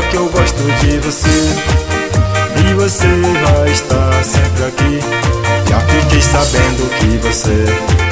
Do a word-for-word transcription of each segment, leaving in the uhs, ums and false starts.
que eu gosto de você, e você vai estar sempre aqui. Já fiquei sabendo que você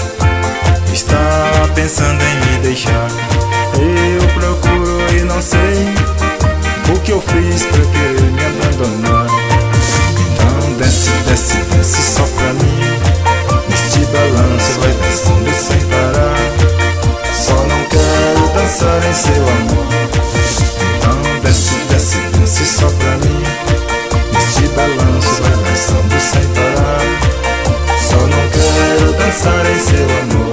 está pensando em me deixar. Eu procuro e não sei o que eu fiz pra querer me abandonar. Então desce, desce, desce só pra mim. Neste balanço vai dançando sem parar. Só não quero dançar em seu amor. Então desce, desce, desce só pra mim. Neste balanço vai dançando sem parar. Só não quero dançar em seu amor.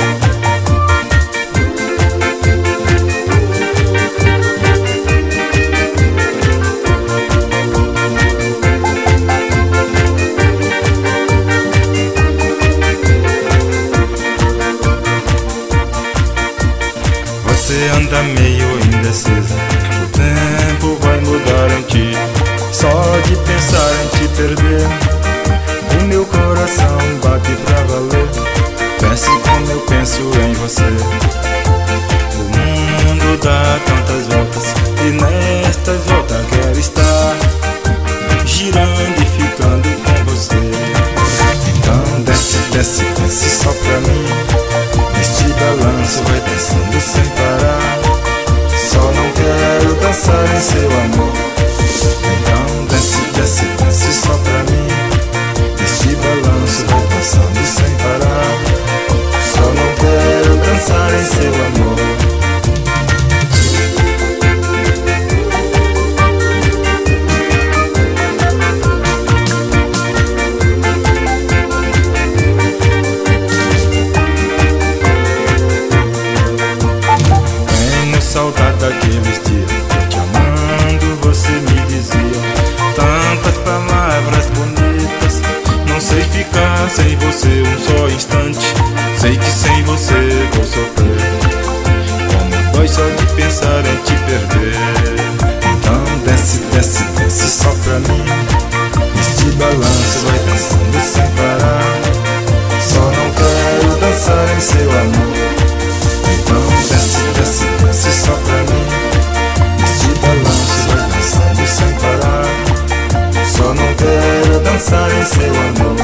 Você anda meio indecisa, o tempo vai mudar em ti. Só de pensar em te perder, o meu coração bate pra valer. Pense como eu penso em você. O mundo dá tantas voltas, e nestas voltas quero estar girando e ficando com você. Então desce, desce, desce só pra mim. Este balanço vai dançando sem parar. Só não quero dançar em seu amor. Então desce, desce, desce só pra mim. Este balanço vai dançando sem parar. Só não quero dançar em seu amor. Saudade daqueles dias, eu te amando, você me dizia tantas palavras bonitas. Não sei ficar sem você um só instante. Sei que sem você vou sofrer. Como dói só de pensar em te perder. Então desce, desce, desce só pra mim. Este balanço vai dançando sem parar. Só não quero dançar em seu amor. Então desce, desce, desce só pra mim. Este balanço vai dançando sem parar. Só não quero dançar em seu amor.